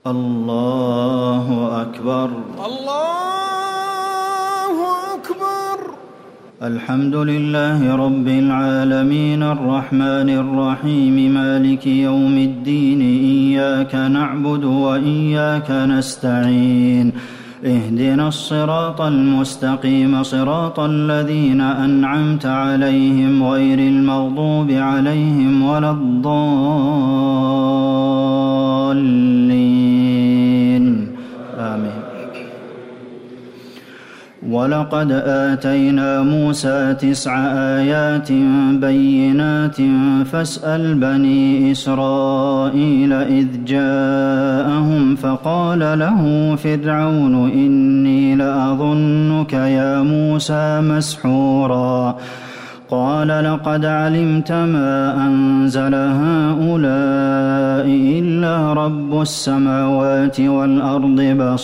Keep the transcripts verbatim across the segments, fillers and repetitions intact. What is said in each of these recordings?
الله أكبر. الله أكبر. الحمد لله رب العالمين الرحمن الرحيم مالك يوم الدين إياك نعبد وإياك نستعين اهدنا الصراط المستقيم صراط الذين أنعمت عليهم غير المغضوب عليهم ولا الضالين آمين. ولقد آتينا موسى تسع آيات بينات فاسأل بني إسرائيل إذ جاءهم فقال له فرعون إني لأظنك يا موسى مسحورا قال لقد علمت ما أنزل هؤلاء إلا رب السماوات والأرض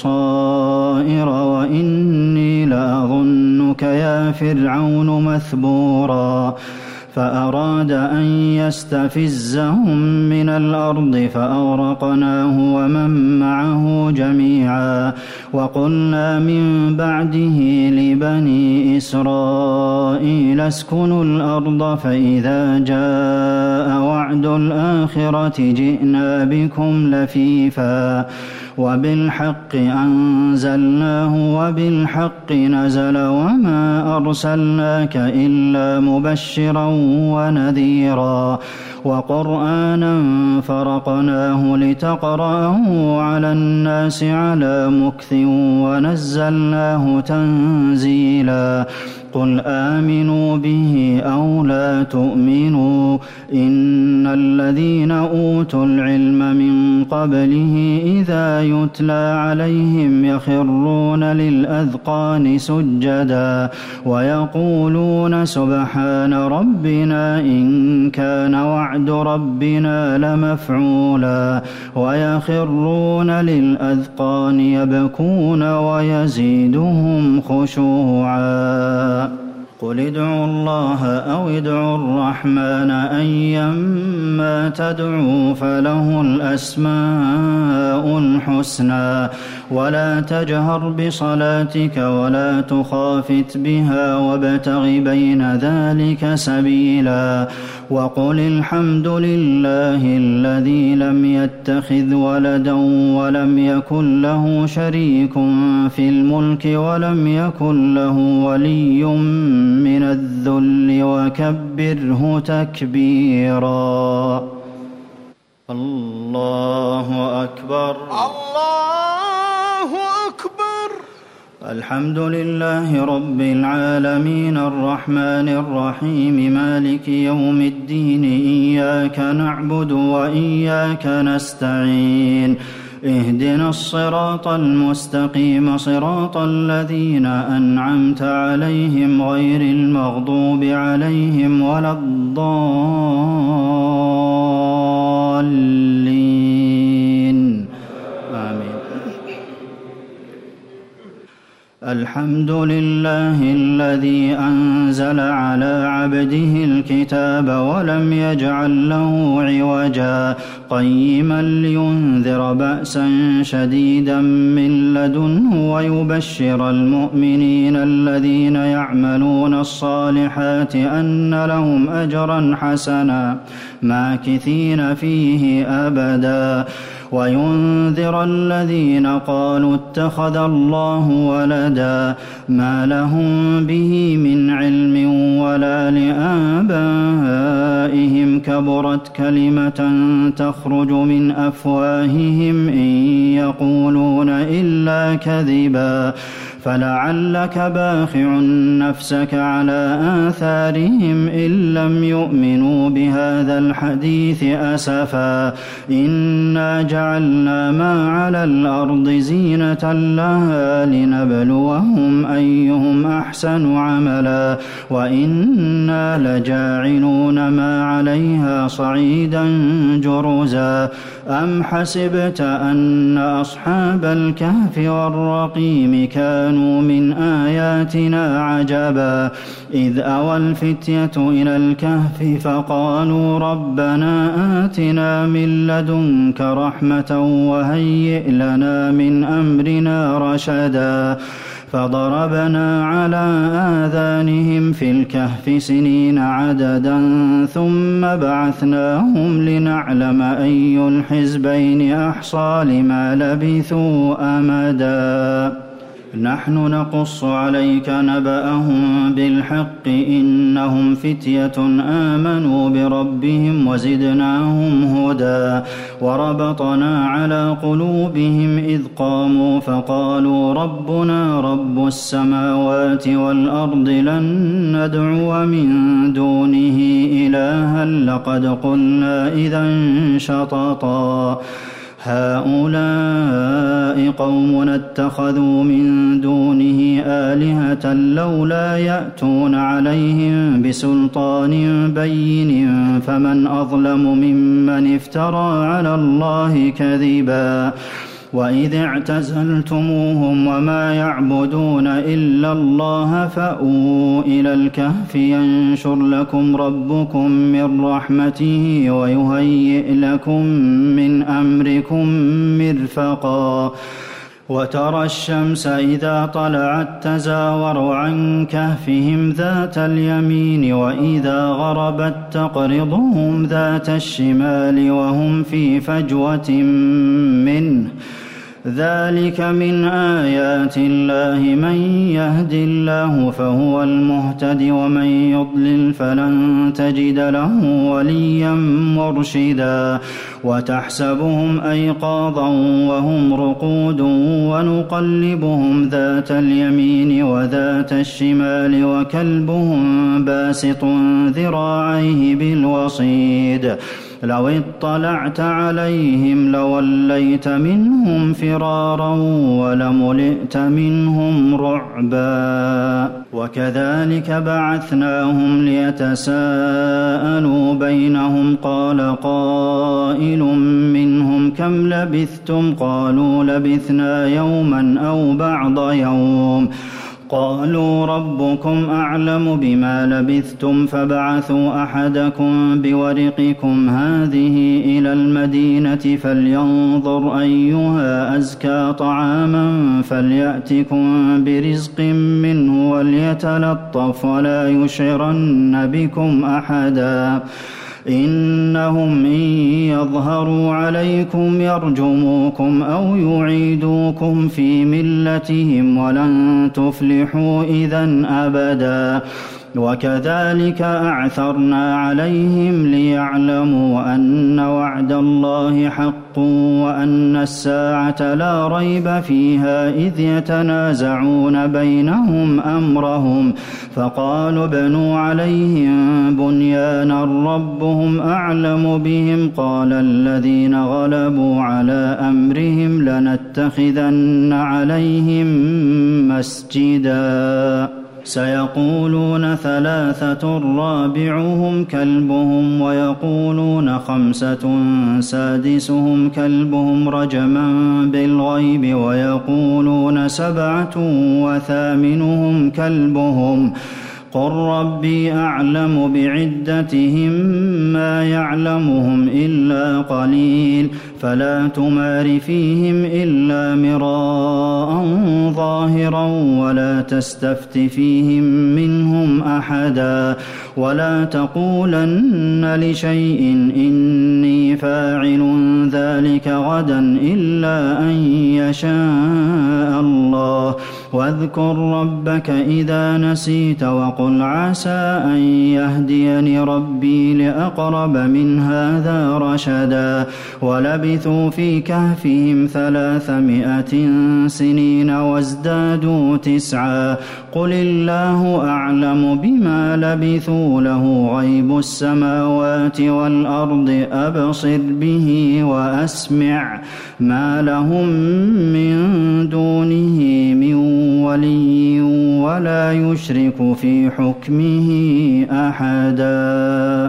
بصائر وإني لأظنك يا فرعون مثبورا فأراد أن يستفزهم من الأرض فأغرقناه ومن معه جميعا وقلنا من بعده لبني إسرائيل اسكنوا الأرض فإذا جاء وعد الآخرة جئنا بكم لفيفا وبالحق أنزلناه وبالحق نزل وما أرسلناك إلا مبشرا ونذيرا وقرآنا فرقناه لتقرأه على الناس على مكث ونزلناه تنزيلا قل آمنوا به أو لا تؤمنوا إن الذين أوتوا العلم من قبله إذا يتلى عليهم يخرون للأذقان سجدا ويقولون سبحان ربنا إن كان وعد ربنا لمفعولا ويخرون للأذقان يبكون ويزيدهم خشوعا قل ادعوا الله أو ادعوا الرحمن أيما تدعوا فله الأسماء الحسنى ولا تجهر بصلاتك ولا تخافت بها وابتغ بين ذلك سبيلا وقل الحمد لله الذي لم يتخذ ولدا ولم يكن له شريك في الملك ولم يكن له ولي من الذل وكبره تكبيرا. الله أكبر. الله أكبر. الحمد لله رب العالمين الرحمن الرحيم مالك يوم الدين إياك نعبد وإياك نستعين اهدنا الصراط المستقيم صراط الذين أنعمت عليهم غير المغضوب عليهم ولا الضالين آمين. الحمد لله الذي أنزل على عبده الكتاب ولم يجعل له عوجا قيما لينذر بأسا شديدا من لدنه ويبشر المؤمنين الذين يعملون الصالحات أن لهم أجرا حسنا ماكثين فيه أبدا وينذر الذين قالوا اتخذ الله ولدا ما لهم به من علم ولا لآبائهم كبرت كلمة تخرج من أفواههم إن يقولون إلا كذبا فلعلك باخع نفسك على آثارهم إن لم يؤمنوا بهذا الحديث أسفا إنا جعلنا ما على الأرض زينة لها لنبلوهم أيهم أحسن عملا وإنا لجاعلون ما عليها صعيدا جرزا أم حسبت أن أصحاب الكهف والرقيم كانوا من آياتنا عجبا إذ أوى الفتية إلى الكهف فقالوا ربنا آتنا من لدنك رحمة وهيئ لنا من أمرنا رشدا فضربنا على آذانهم في الكهف سنين عددا ثم بعثناهم لنعلم أي الحزبين أحصى لما لبثوا أمدا نحن نقص عليك نبأهم بالحق إنهم فتية آمنوا بربهم وزدناهم هدى وربطنا على قلوبهم إذ قاموا فقالوا ربنا رب السماوات والأرض لن ندعو من دونه إلها لقد قلنا إذا شططا هؤلاء قومنا اتخذوا من دونه آلهة لولا يأتون عليهم بسلطان بين فمن أظلم ممن افترى على الله كذبا وإذ اعتزلتموهم وما يعبدون إلا الله فأووا إلى الكهف ينشر لكم ربكم من رحمته ويهيئ لكم من أمركم مرفقا وترى الشمس إذا طلعت تزاور عن كهفهم ذات اليمين وإذا غربت تقرضهم ذات الشمال وهم في فجوة منه ذلك من آيات الله من يهد الله فهو المهتد ومن يضلل فلن تجد له وليا مرشدا وتحسبهم أيقاظا وهم رقود ونقلبهم ذات اليمين وذات الشمال وكلبهم باسط ذراعيه بالوصيد لو اطلعت عليهم لوليت منهم فرارا ولملئت منهم رعبا وكذلك بعثناهم ليتساءلوا بينهم قال قائل منهم كم لبثتم قالوا لبثنا يوما أو بعض يوم قالوا ربكم أعلم بما لبثتم فابعثوا أحدكم بورقكم هذه إلى المدينة فلينظر أيها أزكى طعاما فليأتكم برزق منه وليتلطف ولا يشعرن بكم أحدا إنهم إن يظهروا عليكم يرجموكم أو يعيدوكم في ملتهم ولن تفلحوا إذا أبدا وكذلك أعثرنا عليهم ليعلموا أن وعد الله حق وأن الساعة لا ريب فيها إذ يتنازعون بينهم أمرهم فقالوا ابنوا عليهم بنيانا ربهم أعلم بهم قال الذين غلبوا على أمرهم لنتخذن عليهم مسجدا سيقولون ثلاثة رابعهم كلبهم ويقولون خمسة سادسهم كلبهم رجما بالغيب ويقولون سبعة وثامنهم كلبهم قل ربي أعلم بعدتهم ما يعلمهم إلا قليل فلا تمار فيهم إلا مراء ظاهرا ولا تستفت فيهم منهم أحدا ولا تقولن لشيء إني فاعل ذلك غدا إلا أن يشاء الله واذكر ربك إذا نسيت وقل عسى أن يهديني ربي لأقرب من هذا رشدا ولبثوا في كهفهم ثلاثمائة سنين وازدادوا تسعا قل الله أعلم بما لبثوا له غيب السماوات والأرض أبصر به وأسمع ما لهم من دونه من ولي ولا يشرك في حكمه أحدا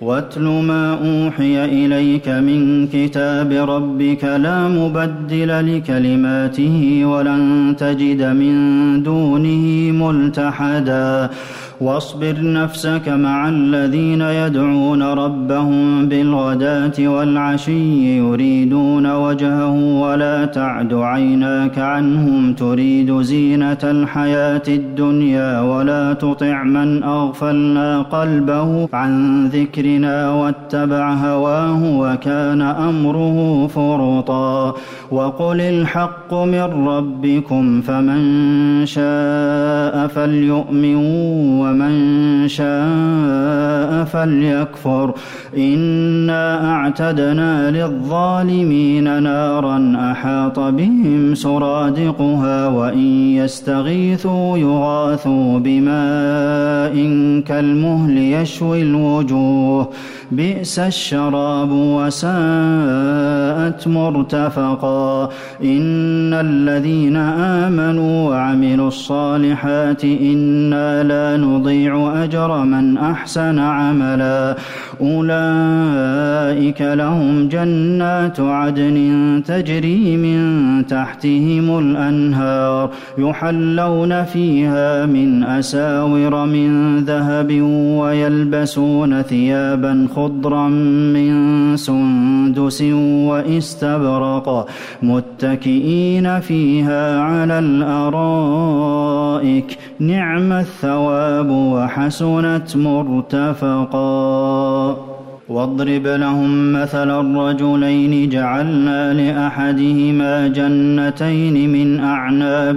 واتل ما أوحي إليك من كتاب ربك لا مبدل لكلماته ولن تجد من دونه ملتحدا واصبر نفسك مع الذين يدعون ربهم بالغداة والعشي يريدون وجهه ولا تعد عيناك عنهم تريد زينة الحياة الدنيا ولا تطع من أغفلنا قلبه عن ذكرنا واتبع هواه وكان أمره فرطا وقل الحق من ربكم فمن شاء فليؤمن ومن شاء فليكفر إنا أعتدنا للظالمين نارا أحاط بهم سرادقها وإن يستغيثوا يغاثوا بماء كالمهل يشوي الوجوه بئس الشراب وساءت مرتفقا إن الذين آمنوا وعملوا الصالحات إنا لا نضيع أجر من أحسن عملا أولئك لهم جنات عدن تجري من تحتهم الأنهار يحلون فيها من أساور من ذهب ويلبسون ثيابا خضرا من سندس واستبرق متكئين فيها على الأرائك نعم الثواب وحسنت مرتفقا واضرب لهم مثل الرجلين جعلنا لأحدهما جنتين من أعناب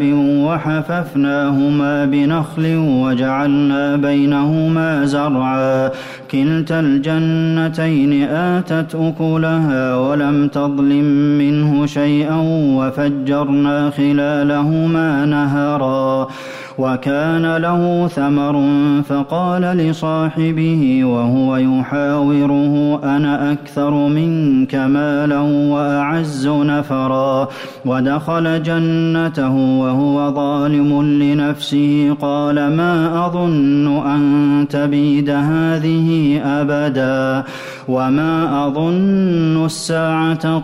وحففناهما بنخل وجعلنا بينهما زرعا كلتا الجنتين آتت أكلها ولم تظلم منه شيئا وفجرنا خلالهما نهرا وكان له ثمر فقال لصاحبه وهو يحاوره أنا أكثر منك مالا وأعز نفرا ودخل جنته وهو ظالم لنفسه قال ما أظن أن تبيد هذه أبدا وما أظن الساعة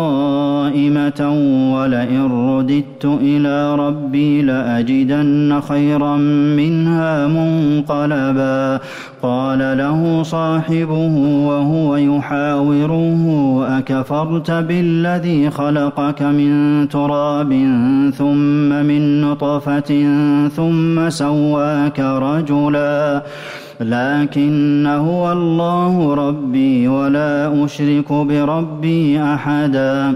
قائمة ولئن رددت إلى ربي لأجدن خيرا منها منقلبا قال له صاحبه وهو يحاوره أكفرت بالذي خلقك من تراب ثم من نطفة ثم سواك رجلا لكن هو الله ربي ولا أشرك بربي أحدا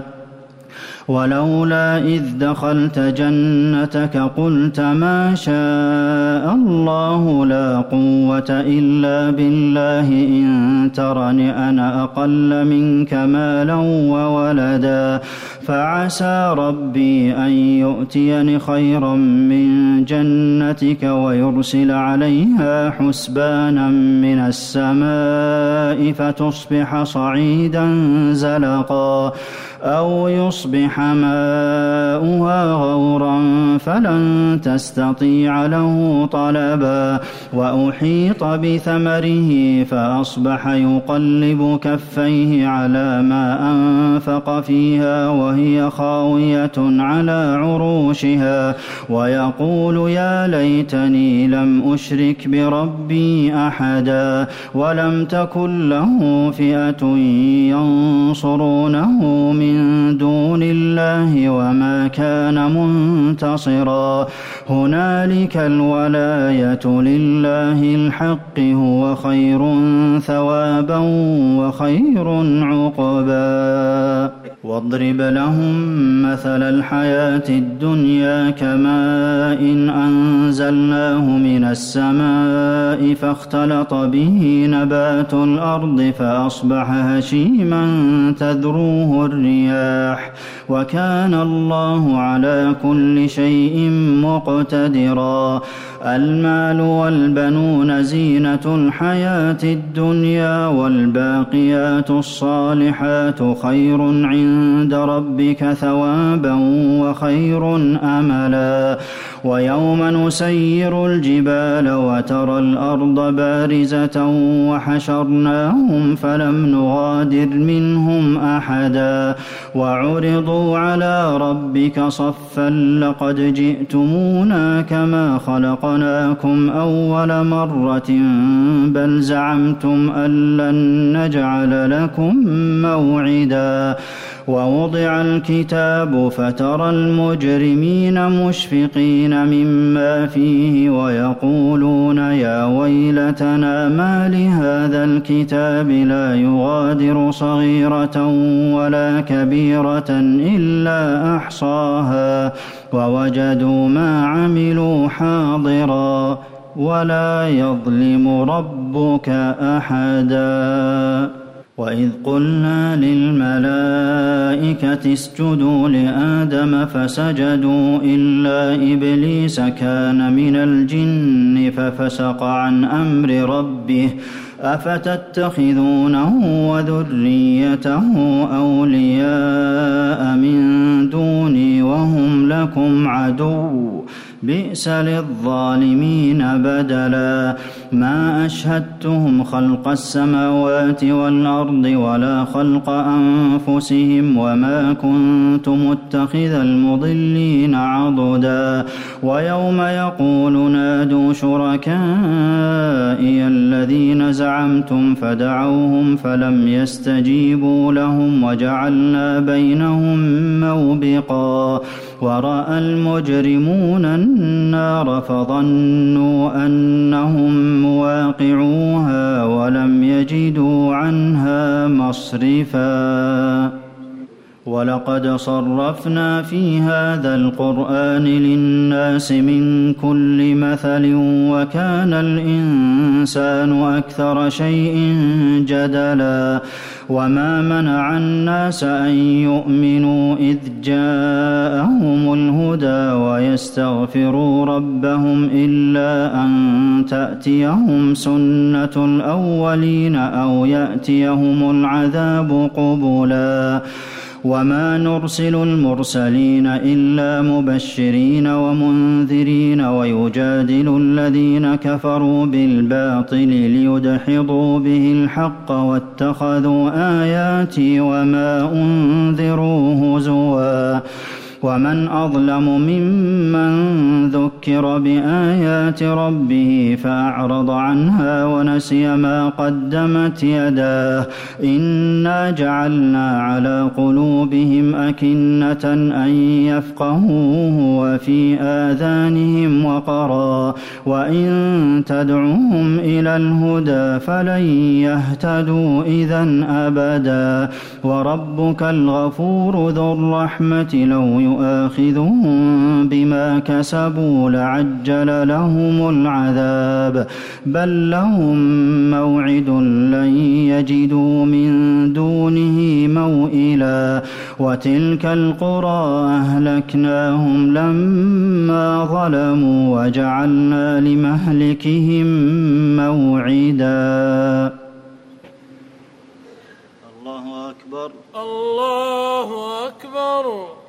ولولا إذ دخلت جنتك قلت ما شاء الله لا قوة إلا بالله إن ترني أنا أقل منك مالا وولدا فعسى ربي أن يؤتيني خيرا من جنتك ويرسل عليها حسبانا من السماء فتصبح صعيدا زلقا أو يصبح ماؤها غورا فلن تستطيع له طلبا وأحيط بثمره فأصبح يقلب كفيه على ما أنفق فيها وهي خاوية على عروشها ويقول يا ليتني لم أشرك بربي أحدا ولم تكن له فئة ينصرونه من دون الله وما كان منتصرا هنالك الولاية لله الحق هو خير ثوابا وخير عقبا واضرب لهم مثل الحياة الدنيا كماء إن أنزلناه من السماء فاختلط به نبات الأرض فأصبح هشيما تذروه الرياح وكان الله على كل شيء مقتدرا المال والبنون زينة الحياة الدنيا والباقيات الصالحات خير عند ربك ثوابا وخير أملا ويوم نسير الجبال وترى الأرض بارزة وحشرناهم فلم نغادر منهم أحدا وعرضوا على ربك صفا لقد جئتمونا كما خلقناكم أول مرة بل زعمتم أن لن نجعل لكم موعدا ووضع الكتاب فترى المجرمين مشفقين مما فيه ويقولون يا ويلتنا ما لهذا الكتاب لا يغادر صغيرة ولا كبيرة إلا أحصاها ووجدوا ما عملوا حاضرا ولا يظلم ربك أحدا وإذ قلنا للملائكة اسجدوا لآدم فسجدوا إلا إبليس كان من الجن ففسق عن أمر ربه أفتتخذونه وذريته أولياء من دوني وهم لكم عدو بئس للظالمين بدلا ما أشهدتهم خلق السماوات والأرض ولا خلق أنفسهم وما كنت متخذ المضلين عضدا ويوم يقول نادوا شركائي الذين زعمتم فدعوهم فلم يستجيبوا لهم وجعلنا بينهم موبقا ورأى المجرمون النار فظنوا أنهم مواقعوها ولم يجدوا عنها مصرفا ولقد صرفنا في هذا القرآن للناس من كل مثل وكان الإنسان أكثر شيء جدلا وما منع الناس أن يؤمنوا إذ جاءهم الهدى ويستغفروا ربهم إلا أن تأتيهم سنة الأولين أو يأتيهم العذاب قبلا وما نرسل المرسلين إلا مبشرين ومنذرين ويجادل الذين كفروا بالباطل ليدحضوا به الحق واتخذوا آياتي وما أنذروا هزوا ومن أظلم ممن ذكر بآيات ربه فأعرض عنها ونسي ما قدمت يداه إنا جعلنا على قلوبهم أكنة أن يفقهوه وفي آذانهم وقرا وإن تدعوهم إلى الهدى فلن يهتدوا إذا أبدا وربك الغفور ذو الرحمة لو يؤاخذهم بما كسبوا لعجل لهم العذاب بل لهم موعد لن يجدوا من دونه موئلا وتلك القرى أهلكناهم لما ظلموا وجعلنا لمهلكهم موعدا الله أكبر الله أكبر